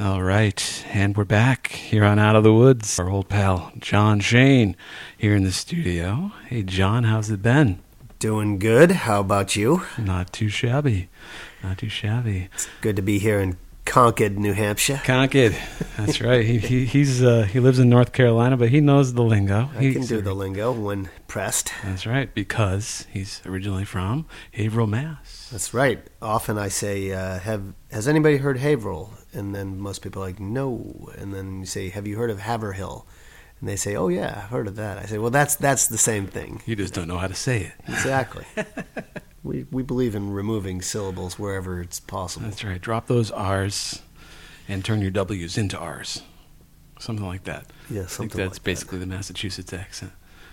All right, and we're back here on Out of the Woods. Our old pal, John Shane, here in the studio. Hey, John, how's it been? Doing good. How about you? Not too shabby. Not too shabby. It's good to be here in Concord, New Hampshire. Concord. That's right. He lives in North Carolina, but he knows the lingo. I can do the lingo when pressed. That's right, because he's originally from Haverhill, Mass. That's right. Often I say, has anybody heard Haverhill? And then most people are like, no. And then you say, have you heard of Haverhill? And they say, oh, yeah, I've heard of that. I say, well, that's the same thing. You just don't know how to say it. Exactly. We believe in removing syllables wherever it's possible. That's right. Drop those R's and turn your W's into R's. Something like that. Yeah, something like that. I think that's basically the Massachusetts accent.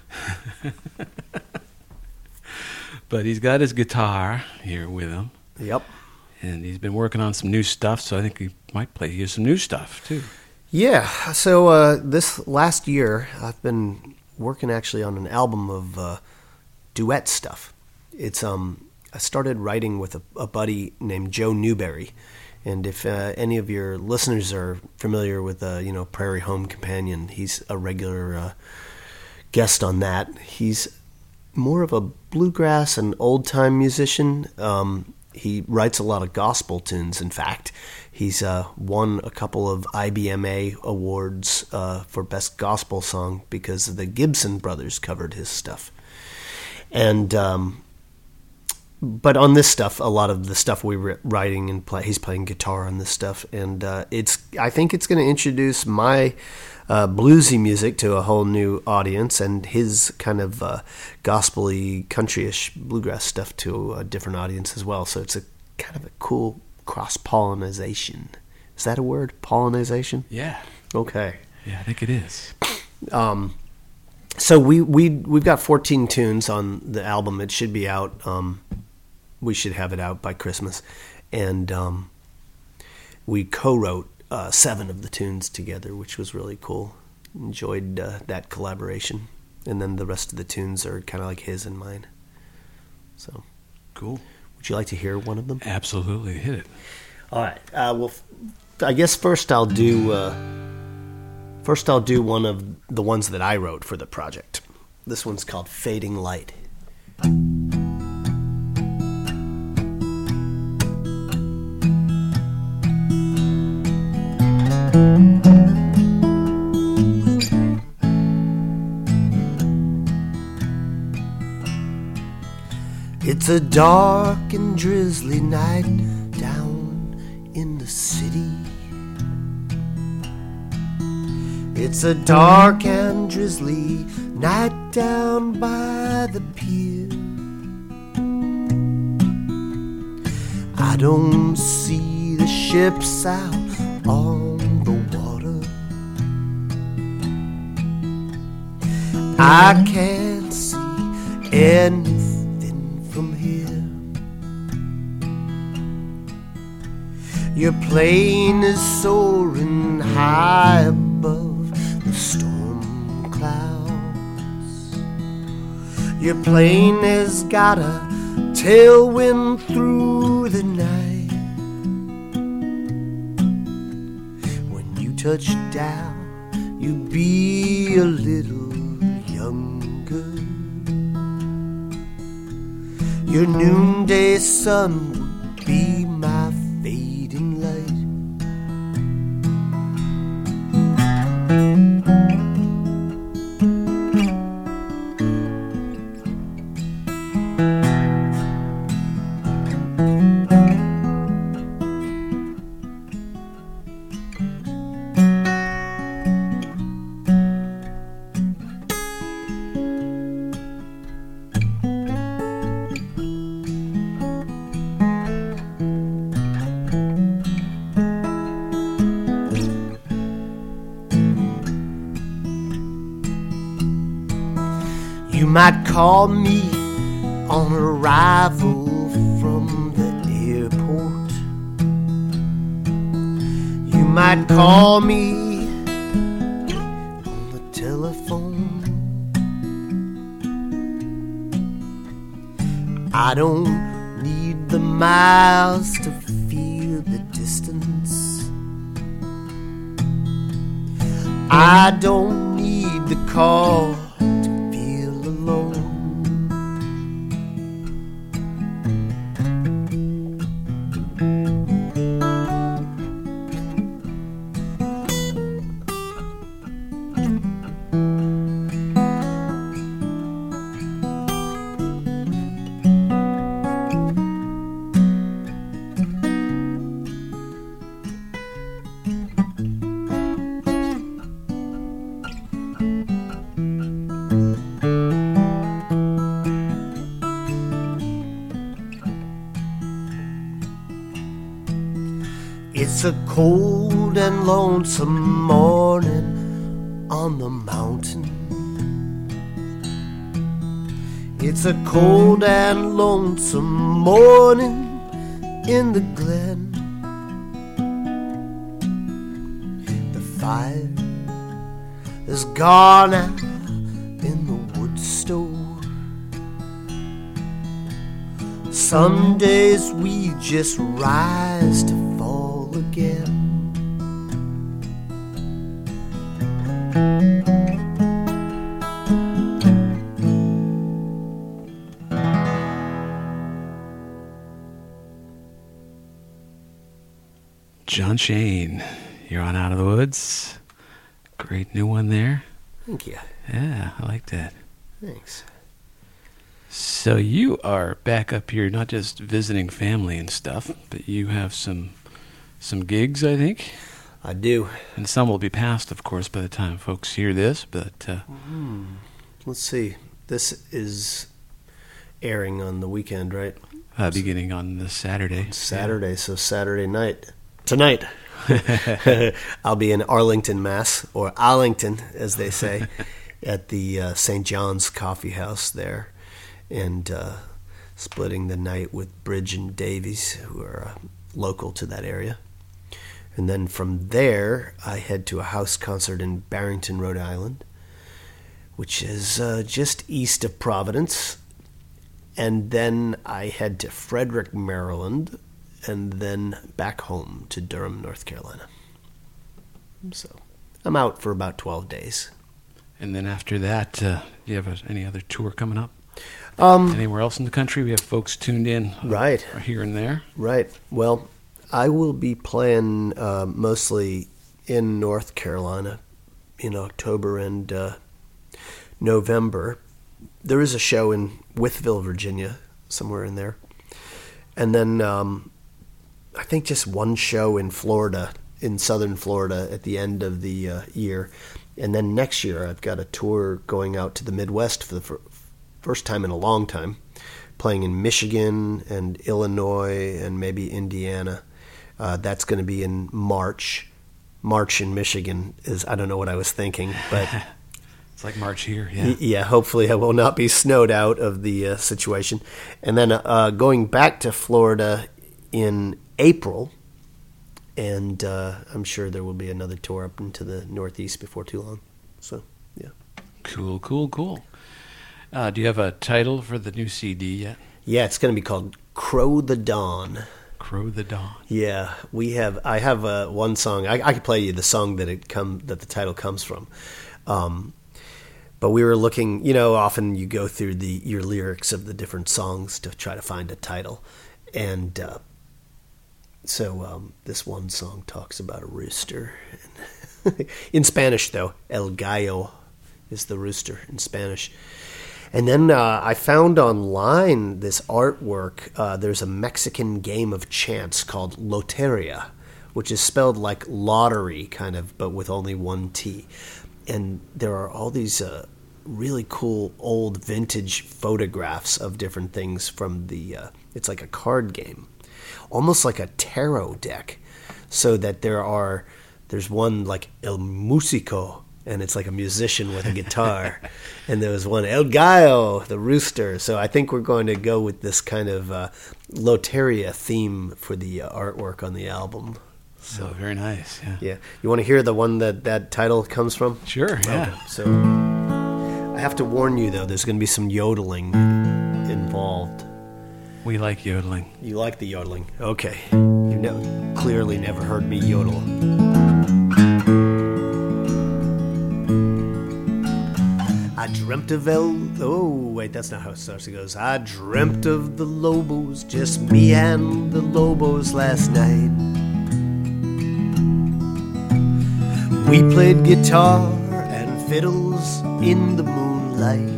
But he's got his guitar here with him. Yep. And he's been working on some new stuff, so I think he might play you some new stuff, too. Yeah. So this last year, I've been working actually on an album of duet stuff. It's I started writing with a buddy named Joe Newberry, and if any of your listeners are familiar with Prairie Home Companion, he's a regular guest on that. He's more of a bluegrass and old time musician. He writes a lot of gospel tunes. In fact, he's won a couple of IBMA awards for best gospel song because the Gibson brothers covered his stuff. And but on this stuff, a lot of the stuff we were writing and he's playing guitar on this stuff, and I think it's going to introduce my bluesy music to a whole new audience, and his kind of gospel-y, country-ish bluegrass stuff to a different audience as well. So it's a kind of a cool cross-pollination. Is that a word? Pollination? Yeah. Okay. Yeah, I think it is. So we've got 14 tunes on the album. It should be out. We should have it out by Christmas, and we co-wrote 7 of the tunes together, which was really cool. Enjoyed that collaboration, and then the rest of the tunes are kind of like his and mine. So cool. Would you like to hear one of them? Absolutely, hit it. All right. Well, I guess first I'll do one of the ones that I wrote for the project. This one's called "Fading Light." It's a dark and drizzly night down in the city. It's a dark and drizzly night down by the pier. I don't see the ships out on the water. I can't see anything from here. Your plane is soaring high above the storm clouds. Your plane has got a tailwind through the night. When you touch down, you'll be a little younger. Your noonday sun would be my fading light. You might call me on arrival from the airport. You might call me on the telephone. I don't need the miles to feel the distance. I don't need the call to feel alone. It's a cold and lonesome morning on the mountain. It's a cold and lonesome morning in the glen. The fire is gone out in the wood stove. Some days we just rise to fall again. John Shane, you're on Out of the Woods. Great new one there. Thank you. Yeah, I like that. Thanks. So you are back up here, not just visiting family and stuff, but you have some gigs, I think. I do. And some will be past, of course, by the time folks hear this. But Let's see. This is airing on the weekend, right? beginning on this Saturday. Saturday, so Saturday night. Tonight. I'll be in Arlington, Mass, or Arlington, as they say, at the St. John's Coffee House there. And splitting the night with Bridge and Davies, who are local to that area. And then from there, I head to a house concert in Barrington, Rhode Island, which is just east of Providence. And then I head to Frederick, Maryland, and then back home to Durham, North Carolina. So I'm out for about 12 days. And then after that, do you have any other tour coming up? Anywhere else in the country? We have folks tuned in right here and there. Right. Well, I will be playing mostly in North Carolina in October and November. There is a show in Wytheville, Virginia, somewhere in there. And then I think just one show in Florida, in southern Florida, at the end of the year. And then next year I've got a tour going out to the Midwest for the first time in a long time, playing in Michigan and Illinois and maybe Indiana. That's going to be in March. March in Michigan is, I don't know what I was thinking, but it's like March here, yeah. Yeah, hopefully I will not be snowed out of the situation. And then going back to Florida in April, and I'm sure there will be another tour up into the Northeast before too long. So, yeah. Cool. Do you have a title for the new CD yet? Yeah, it's going to be called Crow the Dawn. Crow the Dawn. Yeah, I have one song. I could play you the song that the title comes from. But we were looking, often you go through your lyrics of the different songs to try to find a title. And so this one song talks about a rooster. In Spanish, though, El Gallo is the rooster in Spanish. And then I found online this artwork. There's a Mexican game of chance called Loteria, which is spelled like lottery, kind of, but with only one T. And there are all these really cool old vintage photographs of different things from it's like a card game, almost like a tarot deck. So that there's one like El Músico, and it's like a musician with a guitar. And there was one, El Gallo, the rooster. So I think we're going to go with this kind of Loteria theme for the artwork on the album. So very nice, yeah. Yeah. You want to hear the one that title comes from? Sure, yeah. Okay. So I have to warn you, though, there's going to be some yodeling involved. We like yodeling. You like the yodeling. Okay. You've clearly never heard me yodel. I dreamt of oh wait, that's not how it starts. It goes, I dreamt of the Lobos, just me and the Lobos last night. We played guitar and fiddles in the moonlight.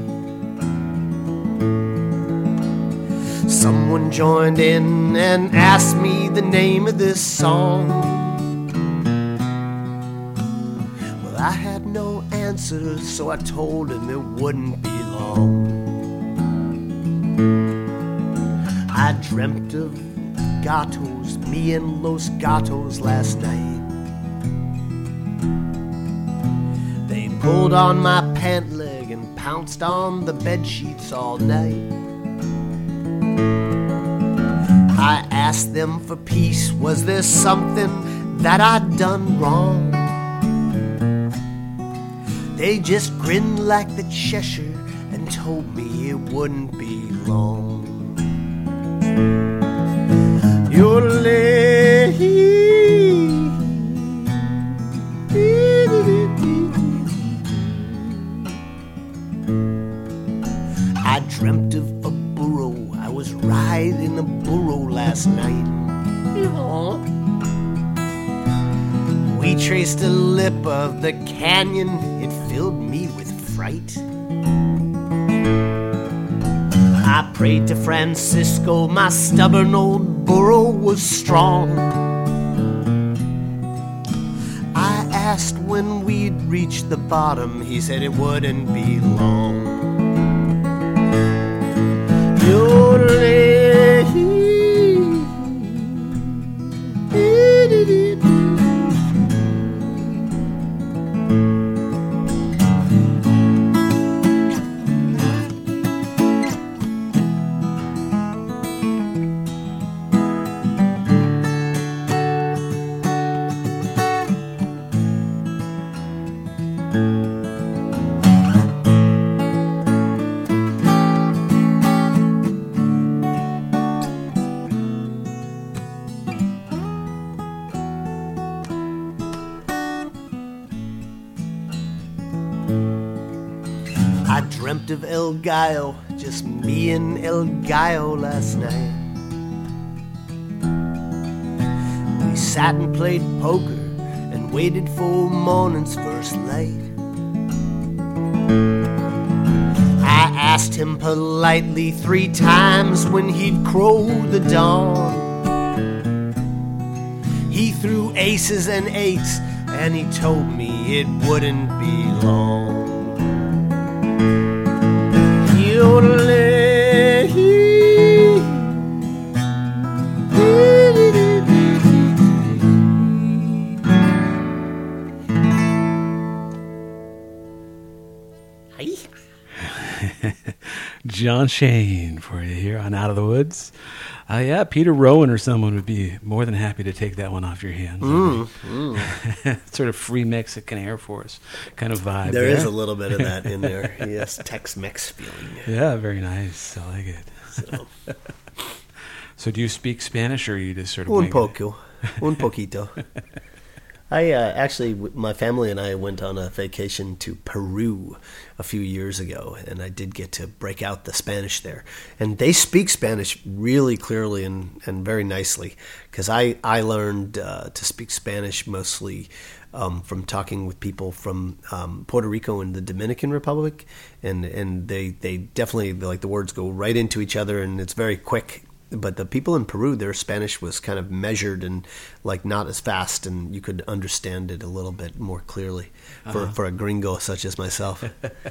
Someone joined in and asked me the name of this song. Well, I had no answer, so I told him it wouldn't be long. I dreamt of gatos, me and Los Gatos last night. They pulled on my pant leg and pounced on the bed sheets all night. I asked them for peace, was there something that I'd done wrong? They just grinned like the Cheshire and told me it wouldn't be long. I dreamt of a burro. I was riding a burro last night. We traced a lip of the canyon. It filled me with fright. I prayed to Francisco. My stubborn old burro was strong. I asked when we'd reach the bottom. He said it wouldn't be long. I dreamt of El Gallo, just me and El Gallo last night. We sat and played poker and waited for morning's first light. I asked him politely 3 times when he'd crow the dawn. He threw aces and 8s and he told me it wouldn't be long. John Shane for you here on Out of the Woods. Yeah, Peter Rowan or someone would be more than happy to take that one off your hands. Sort of free Mexican Air Force kind of vibe. There is a little bit of that in there. Yes, Tex-Mex feeling. Yeah, very nice. I like it. So do you speak Spanish or you just sort of un poco, un poquito. I actually, my family and I went on a vacation to Peru a few years ago, and I did get to break out the Spanish there. And they speak Spanish really clearly and very nicely, because I learned to speak Spanish mostly from talking with people from Puerto Rico and the Dominican Republic, and they definitely, like, the words go right into each other, and it's very quick. But the people in Peru, their Spanish was kind of measured and like not as fast, and you could understand it a little bit more clearly for a gringo such as myself.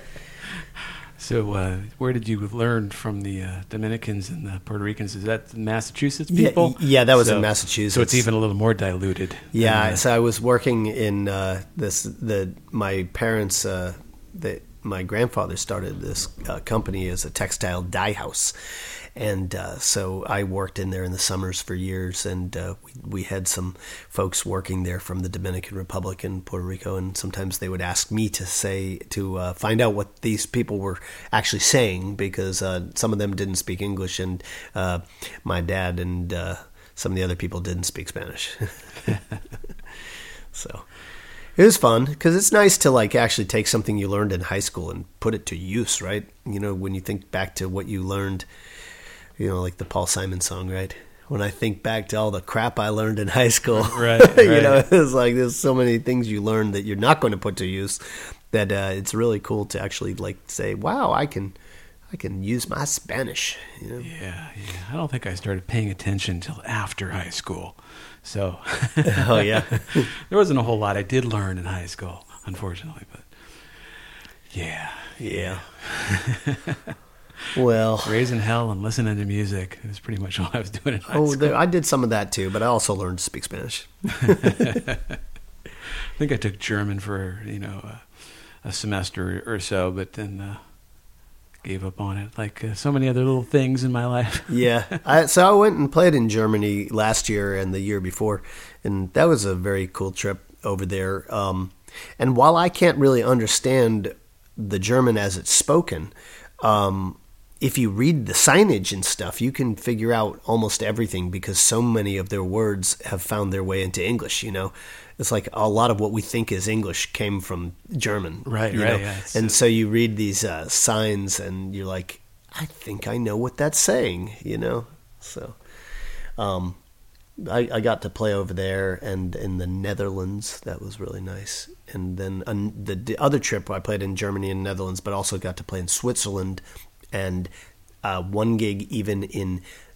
So where did you learn from the Dominicans and the Puerto Ricans? Is that the Massachusetts people? Yeah, that was in Massachusetts. So it's even a little more diluted. Yeah, so I was working in my parents, my grandfather started this company as a textile dye house. And so I worked in there in the summers for years, and we had some folks working there from the Dominican Republic and Puerto Rico, and sometimes they would ask me to find out what these people were actually saying, because some of them didn't speak English, and my dad and some of the other people didn't speak Spanish. So, It was fun because it's nice to like actually take something you learned in high school and put it to use, right? You know, when you think back to what you learned, you know, like the Paul Simon song, right? When I think back to all the crap I learned in high school, right. You know, it's like there's so many things you learn that you're not going to put to use that it's really cool to actually like say, wow, I can use my Spanish. You know? Yeah. I don't think I started paying attention until after high school. So, oh yeah, there wasn't a whole lot I did learn in high school, unfortunately. But yeah. Well, raising hell and listening to music is pretty much all I was doing in high school. I did some of that too, but I also learned to speak Spanish. I think I took German for a semester or so, but then gave up on it, like so many other little things in my life. Yeah. So I went and played in Germany last year and the year before, and that was a very cool trip over there. And while I can't really understand the German as it's spoken, if you read the signage and stuff, you can figure out almost everything because so many of their words have found their way into English, you know. It's like a lot of what we think is English came from German. Right. Yeah, and so you read these signs and you're like, I think I know what that's saying, you know. So I got to play over there and in the Netherlands. That was really nice. And then the other trip I played in Germany and Netherlands, but also got to play in Switzerland and one gig even in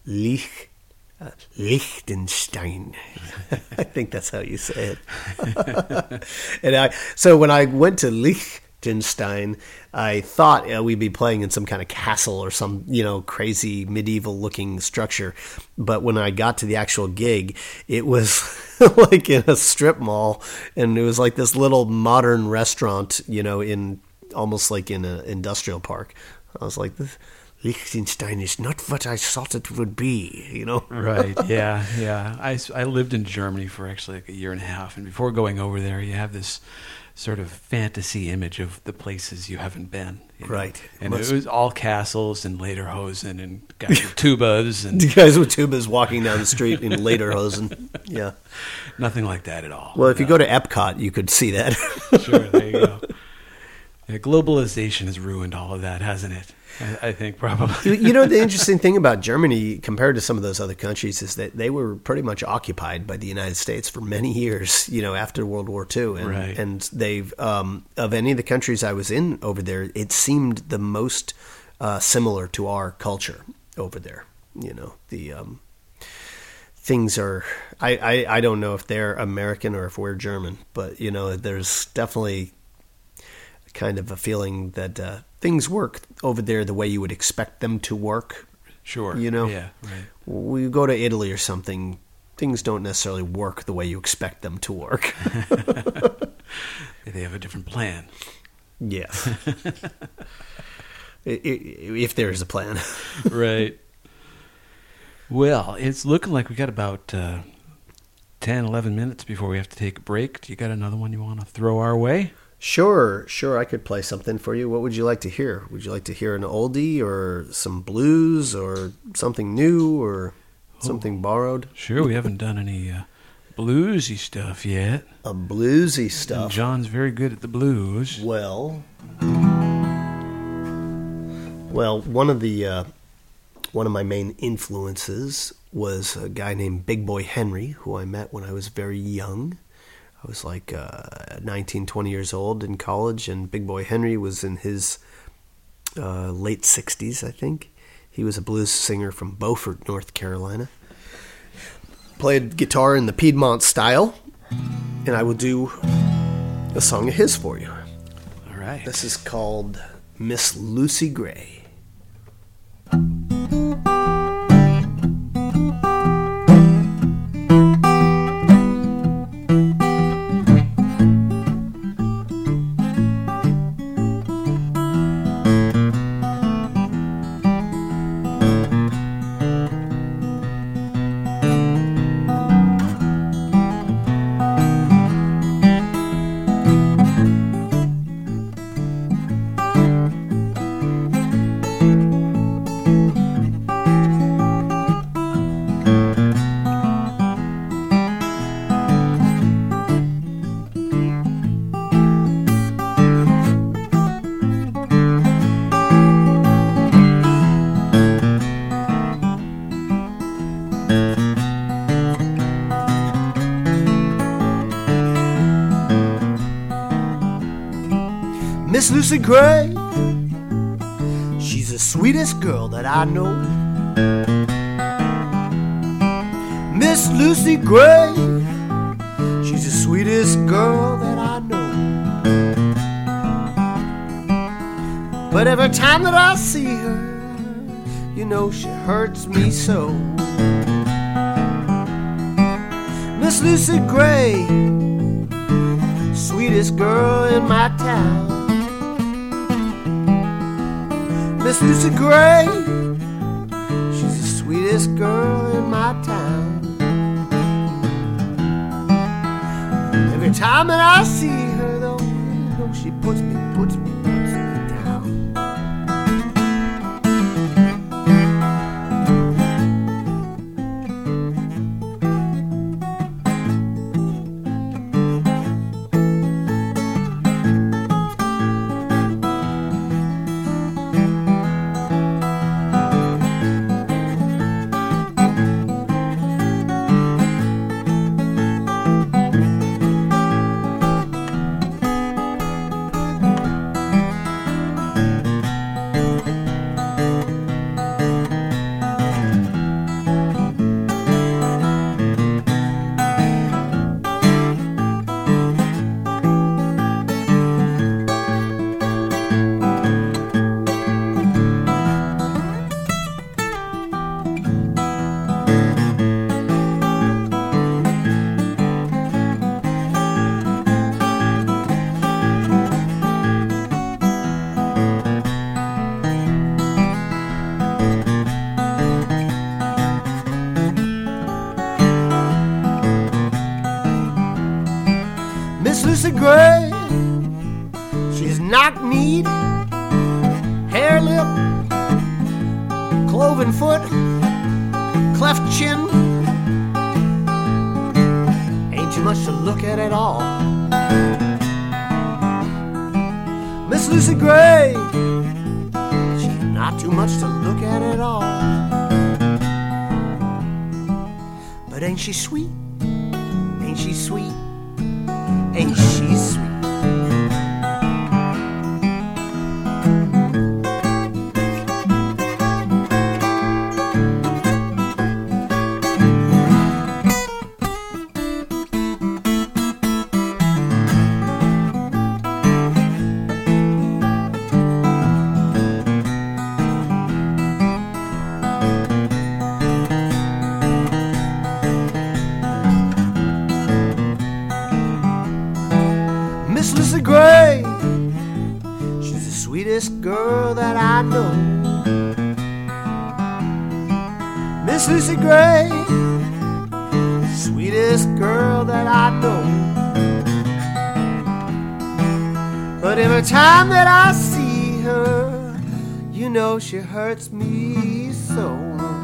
Liechtenstein. I think that's how you say it. And so when I went to Liechtenstein, I thought we'd be playing in some kind of castle or some, you know, crazy medieval looking structure. But when I got to the actual gig, it was like in a strip mall, and it was like this little modern restaurant, you know, in almost like in an industrial park. I was like, this Liechtenstein is not what I thought it would be, you know? Right, yeah. I lived in Germany for actually like a year and a half, and before going over there, you have this sort of fantasy image of the places you haven't been. You know? Right. And it was all castles and lederhosen and guys with tubas. And guys with tubas walking down the street in lederhosen. Yeah. Nothing like that at all. Well, if you go to Epcot, you could see that. Sure, there you go. Yeah, globalization has ruined all of that, hasn't it? I think probably. You know, the interesting thing about Germany compared to some of those other countries is that they were pretty much occupied by the United States for many years, you know, after World War II. And, right. And they've, of any of the countries I was in over there, it seemed the most similar to our culture over there. You know, the things are, I don't know if they're American or if we're German, but, you know, there's definitely kind of a feeling that things work over there the way you would expect them to work. Sure. You know? Yeah, right. We go to Italy or something, things don't necessarily work the way you expect them to work. They have a different plan. Yeah. If there is a plan. Right. Well, it's looking like we got about 10, 11 minutes before we have to take a break. Do you got another one you want to throw our way? Sure. I could play something for you. What would you like to hear? Would you like to hear an oldie or some blues or something new or something borrowed? Sure. We haven't done any bluesy stuff yet. A bluesy stuff. And John's very good at the blues. Well, one of my main influences was a guy named Big Boy Henry, who I met when I was very young. I was like 19, 20 years old in college, and Big Boy Henry was in his late 60s, I think. He was a blues singer from Beaufort, North Carolina. Played guitar in the Piedmont style, and I will do a song of his for you. All right. This is called Miss Lucy Gray. Miss Lucy Gray, she's the sweetest girl that I know. Miss Lucy Gray, she's the sweetest girl that I know. But every time that I see her, you know she hurts me so. Miss Lucy Gray, sweetest girl in my town. Miss Lucy Gray, she's the sweetest girl in my town. Every time that I see her, though, you know she puts me down. Miss Lucy Gray, she's knock-kneed, hair lip, cloven foot, cleft chin. Ain't too much to look at all. Miss Lucy Gray, she's not too much to look at all. But ain't she sweet? Ain't she sweet? Ain't she sweet? Miss Lucy Gray, she's the sweetest girl that I know. Miss Lucy Gray, sweetest girl that I know. But every time that I see her, you know she hurts me so.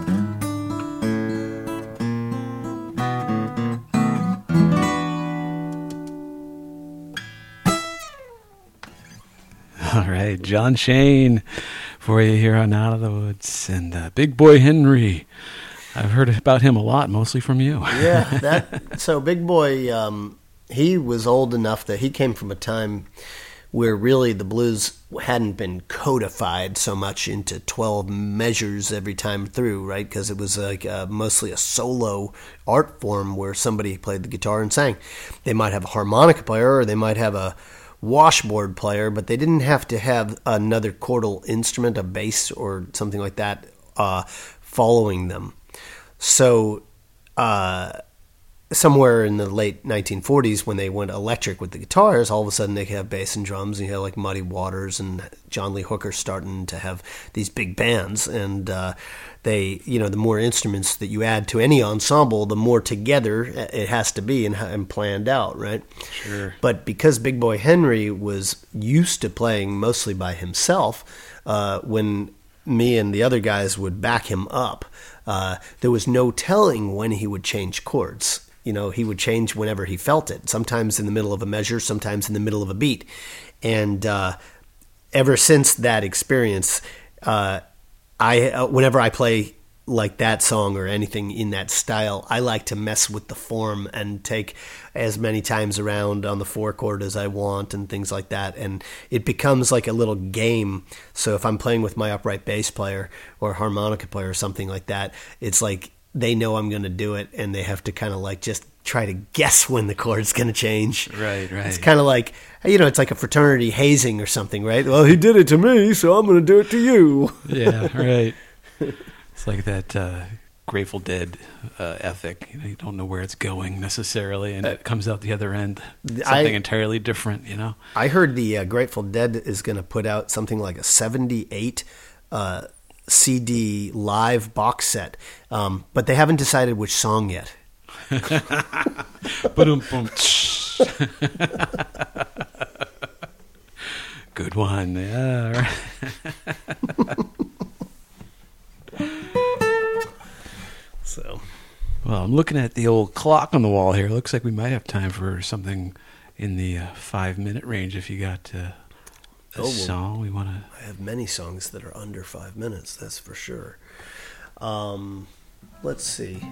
All right, John Shane for you here on Out of the Woods. And Big Boy Henry, I've heard about him a lot, mostly from you. Yeah, so Big Boy, he was old enough that he came from a time where really the blues hadn't been codified so much into 12 measures every time through, right? Because it was like mostly a solo art form where somebody played the guitar and sang. They might have a harmonica player or they might have a washboard player, but they didn't have to have another chordal instrument, a bass or something like that, following them. So somewhere in the late 1940s, when they went electric with the guitars, all of a sudden they could have bass and drums, and you had like Muddy Waters and John Lee Hooker starting to have these big bands, and they, you know, the more instruments that you add to any ensemble, the more together it has to be and planned out, right? Sure. But because Big Boy Henry was used to playing mostly by himself, when me and the other guys would back him up, there was no telling when he would change chords. You know, he would change whenever he felt it, sometimes in the middle of a measure, sometimes in the middle of a beat. And ever since that experience, whenever I play like that song or anything in that style, I like to mess with the form and take as many times around on the 4 chord as I want and things like that. And it becomes like a little game. So if I'm playing with my upright bass player or harmonica player or something like that, it's like they know I'm going to do it, and they have to kind of like just try to guess when the chord's going to change. Right. It's kind of like, it's like a fraternity hazing or something, right? Well, he did it to me, so I'm going to do it to you. Yeah, right. It's like that Grateful Dead ethic. You don't know where it's going necessarily, and it comes out the other end something entirely different, I heard the Grateful Dead is going to put out something like a 78 CD live box set, but they haven't decided which song yet. Good one. Yeah. So, well, I'm looking at the old clock on the wall here. Looks like we might have time for something in the 5-minute range. If you got a song we want to. I have many songs that are under 5 minutes. That's for sure. Let's see.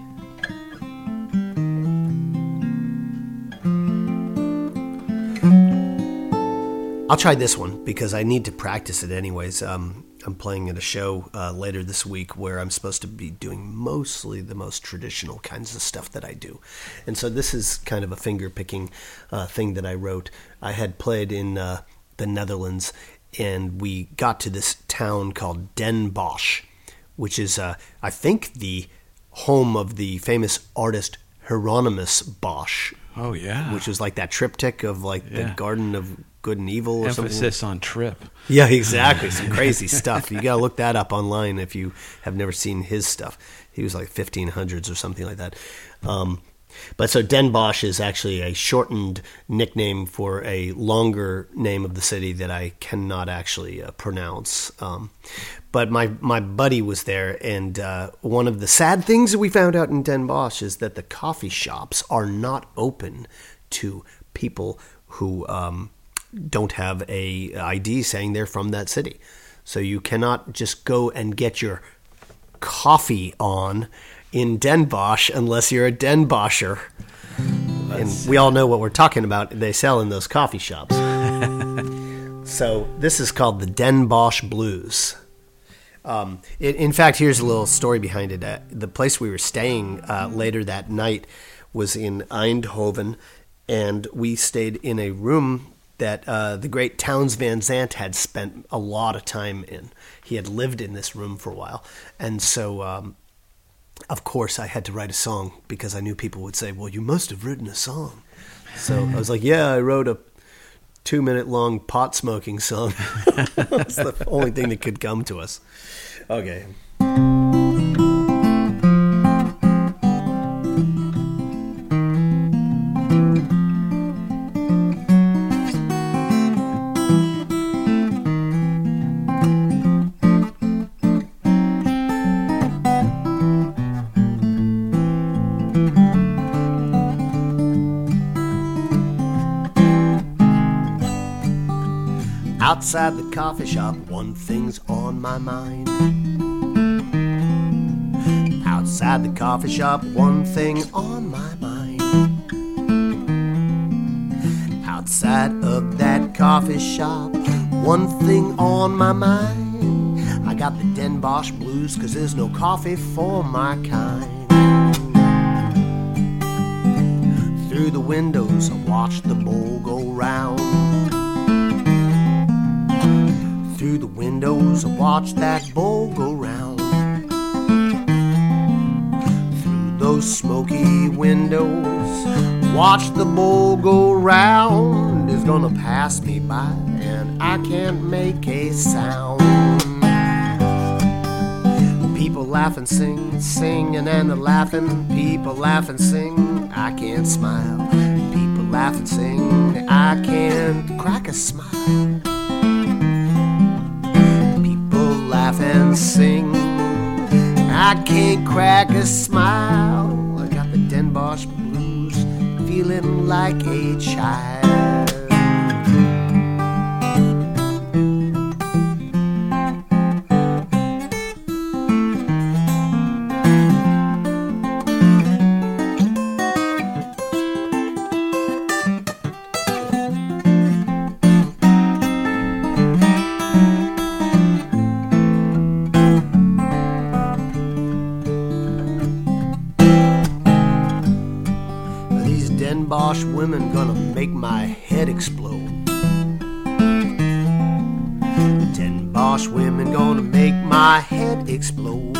I'll try this one because I need to practice it anyways. I'm playing at a show later this week where I'm supposed to be doing mostly the most traditional kinds of stuff that I do. And so this is kind of a finger-picking thing that I wrote. I had played in the Netherlands, and we got to this town called Den Bosch, which is, I think, the home of the famous artist Hieronymus Bosch. Oh, yeah. Which was like that triptych of like the Garden of Good and Evil or Emphasis something. on trip. Yeah, exactly. Some crazy stuff. You got to look that up online if you have never seen his stuff. He was like 1500s or something like that. But so Den Bosch is actually a shortened nickname for a longer name of the city that I cannot actually pronounce. But my buddy was there, and one of the sad things that we found out in Den Bosch is that the coffee shops are not open to people who don't have a ID saying they're from that city. So you cannot just go and get your coffee on in Den Bosch unless you're a Den Boscher. And we all know what we're talking about. They sell in those coffee shops. So this is called the Den Bosch Blues. In fact, here's a little story behind it. The place we were staying later that night was in Eindhoven, and we stayed in a room that the great Townes Van Zandt had spent a lot of time in. He had lived in this room for a while. And so, of course, I had to write a song because I knew people would say, well, you must have written a song. So I was like, yeah, I wrote a 2-minute-long pot-smoking song. That's the only thing that could come to us. Okay. Outside the coffee shop, one thing's on my mind. Outside the coffee shop, one thing on my mind. Outside of that coffee shop, one thing on my mind. I got the Den Bosch blues, 'cause there's no coffee for my kind. Through the windows, I watch the bowl go round. Through the windows, I watch that bowl go round. Through those smoky windows, watch the bowl go round. It's gonna pass me by, and I can't make a sound. People laugh and sing, singing and they're laughing. People laugh and sing, I can't smile. People laugh and sing, I can't crack a smile. Laugh and sing, I can't crack a smile. I got the Den Bosch blues, feeling like a child. Bosch women gonna make my head explode. 10 Bosch women gonna make my head explode.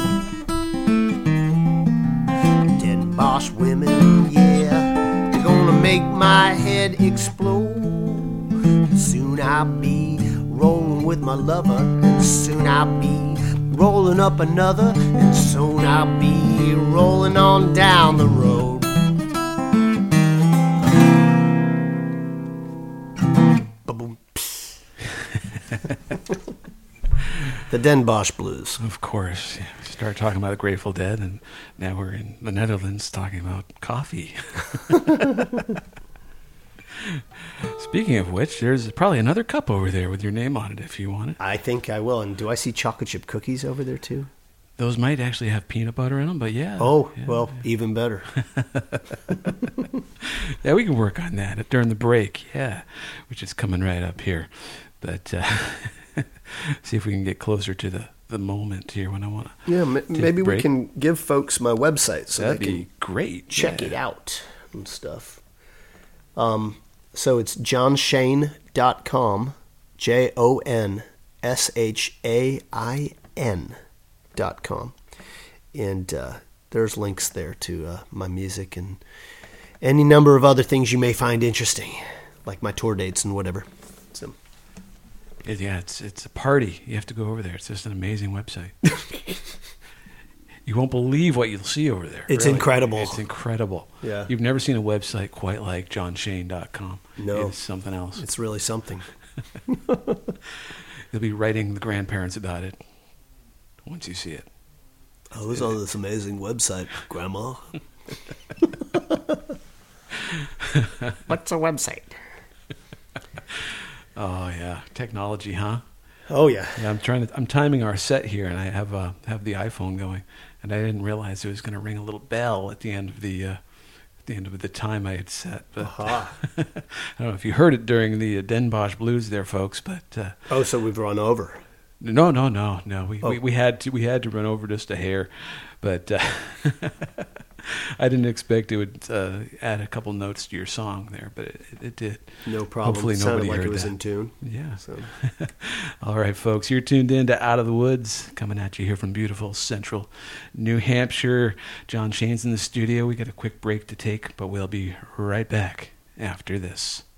10 Bosch women, yeah, they're gonna make my head explode. Soon I'll be rolling with my lover, and soon I'll be rolling up another, and soon I'll be rolling on down the road. Ba-boom. The Den Bosch Blues. Of course. Yeah. We started talking about the Grateful Dead, and now we're in the Netherlands talking about coffee. Speaking of which, there's probably another cup over there with your name on it if you want it. I think I will. And do I see chocolate chip cookies over there too? Those might actually have peanut butter in them, but yeah. Oh, yeah. well, even better. Yeah, we can work on that during the break, yeah, which is coming right up here. But see if we can get closer to the moment here when I want to. Yeah, maybe we can give folks my website so that'd they be can great. check it out and stuff. So it's johnshain.com, JONSHAIN.com. And there's links there to my music and any number of other things you may find interesting, like my tour dates and whatever. So, Yeah, it's a party. You have to go over there. It's just an amazing website. You won't believe what you'll see over there. It's really. incredible. It's incredible. Yeah. You've never seen a website quite like johnshain.com. No. It's something else. it's really something. You'll be writing the grandparents about it once you see it. I was on this amazing website, Grandma. What's a website? Oh yeah, technology, huh? Oh, yeah. Yeah, I'm timing our set here, and I have the iPhone going, and I didn't realize it was going to ring a little bell at the end of the time I had set. But I don't know if you heard it during the Den Bosch Blues, there, folks. But So we've run over. No. We had to run over just a hair, but I didn't expect it would add a couple notes to your song there, but it did. No problem. Hopefully it sounded nobody like heard it was that. in tune. Yeah. So. All right, folks, you're tuned in to Out of the Woods, coming at you here from beautiful central New Hampshire. John Shain's in the studio. We got a quick break to take, but we'll be right back after this.